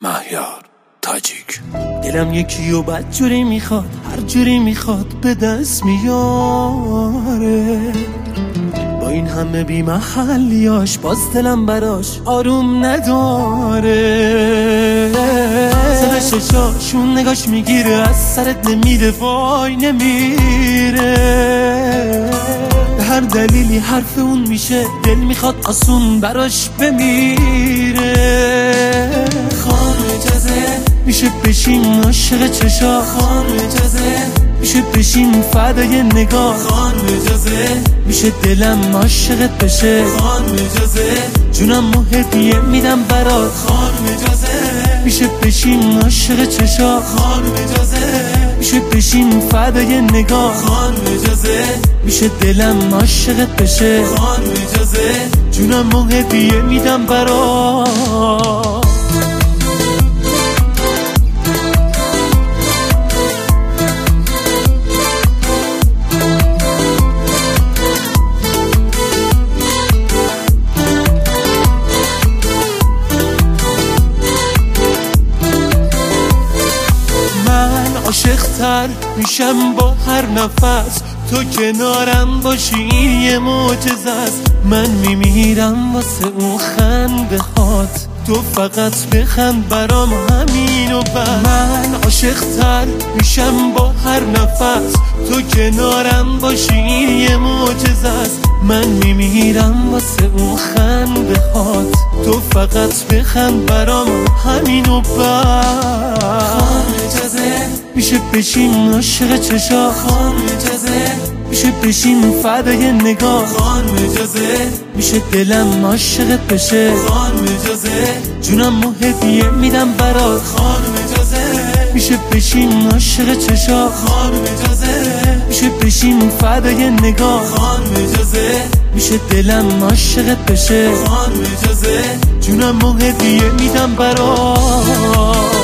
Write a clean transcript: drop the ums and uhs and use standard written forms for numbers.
مهیار تاجیک. دلم یکی و بد جوری میخواد، هر جوری میخواد به دست میاره. با این همه بی محلیاش باز دلم براش آروم نداره. سر ششاشون نگاش میگیره، از سرت نمیره، وای نمیره. به هر دلیلی حرف اون میشه، دل میخواد آسون براش بمیره. خانم اجازه میشه بشیم عاشق چشا، خانم اجازه میشه بشیم فدای نگاه، خانم اجازه میشه دلم عاشقت بشه، خانم اجازه جونم و هدیه میدم برات، خانم اجازه میشه بشیم عاشق چشا، خانم اجازه میشه بشیم فدای نگاه، خانم اجازه میشه دلم عاشقت بشه، خانم اجازه جونم و هدیه میدم برات. عاشق‌تر میشم با هر نفس، تو کنارم باشی این یه معجزه است. من میمیرم واسه اون خنده هات، تو فقط بخند برام همین و بس. من عاشق‌تر میشم با هر نفس، تو کنارم باشی این یه معجزه است. من میمیرم واسه اون خنده هات، تو فقط بخند برام همین و بس. میشه بشیم عاشق چشا، خانم اجازه میشه بشیم فدای نگاه، خانم اجازه میشه دلم عاشقت بشه، خانم اجازه جونم و هدیه میدم برات، خانم اجازه میشه بشیم عاشق چشا، خانم اجازه میشه بشیم فدای نگاه، خانم اجازه میشه دلم عاشقت بشه، خانم اجازه جونم و هدیه میدم برات.